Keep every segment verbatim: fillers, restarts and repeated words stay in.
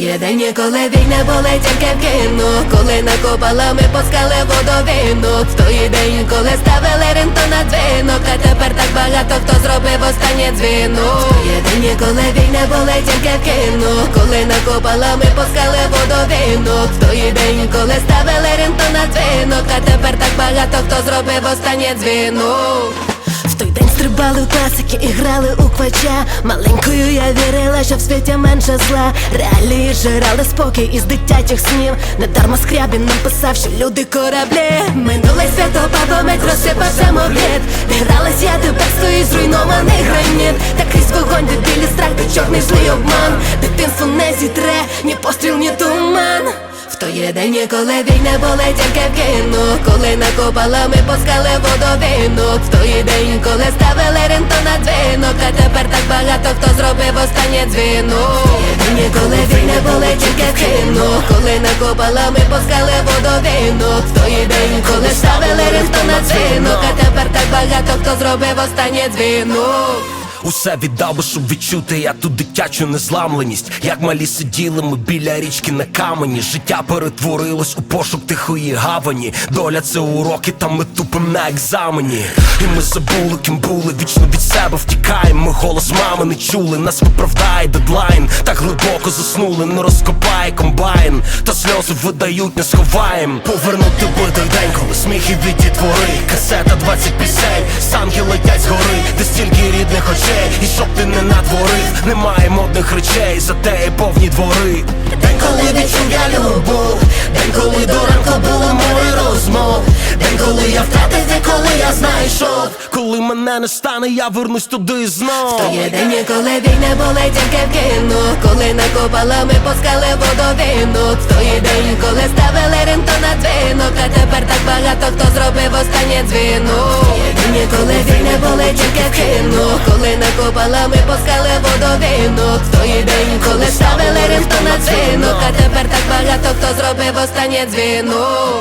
є день, коли війни були тільки в кіно, коли накопалами пускали водовинок. В той день, коли ставили ринто на дзвінок, а тепер так багато хто зробив останнє дзвінок. В той день, коли війни були тільки в кіно, коли накопалами пускали водовинок. В той день, коли ставили ринто на дзвінок, а тепер так багато хто зробив останнє дзвінок. В той день стрибали в класики і грали у квача. Маленькою я вірила, що в світі менше зла. Реалії жирали спокій із дитячих снів. Недарма Скрябін нам писав, що люди кораблі. Минуле свято бабомет розсипався мовліт. Де гралась я, тепер стоїть зруйнований граніт. Та крізь вогонь, де білі страх, де чорний злий обман. Дитинство не зітре, ні постріл, ні туман. В той день, коли війни були тільки в кіно, коли накопалами пускали водовинок. В той день, коли ставили ринто на дзвінок, а тепер так багато хто зробив останнє дзвінок. В той день, коли війни були тільки в кіно, коли накопалами пускали водовинок. В той день, коли ставили ринто на дзвінок, а тепер так багато хто зробив останнє дзвінок. Усе віддав би, щоб відчути я ту дитячу незламленість. Як малі сиділи ми біля річки на камені. Життя перетворилось у пошук тихої гавані. Доля це уроки, там ми тупим на екзамені. І ми забули, ким були, вічно від себе втікаємо. Ми голос мами не чули, нас виправдає дедлайн. Так глибоко заснули, не розкопає комбайн. Та сльози видають, не сховаєм. Повернути би той день, коли сміх і віді твори. Касета двадцять пісень, санки летять згори. Де стільки рідних очей, і щоб ти не натворив, немає модних речей, зате є повні двори. День, коли відчув я любов, день, коли до ранку було море розмов. День, коли я втратив, і коли я знайшов. Коли мене не стане, я вернусь туди знов. В той день, коли війни були тільки в кіно, коли накопалами пускали водовинок. В той день, коли ставили ринто на дзвінок, а тепер так багато хто зробив останнє дзвінок. В той день, коли війни були тільки в кіно, коли накопалами пускали водовинок. В той день, коли ставили ринто на дзвінок, а тепер так багато хто зробив останнє дзвінок.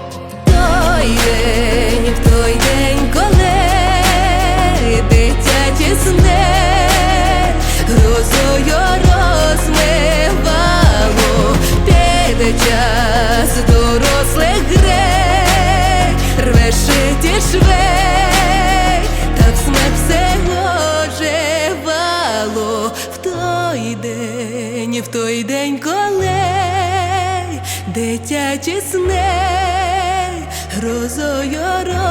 Той день, в той день, коли дитячі сни грозою розмивало. Піде час дорослих грей, рве шиті швей, так смерть все оживало. В той день, в той день, коли дитячі сни грозою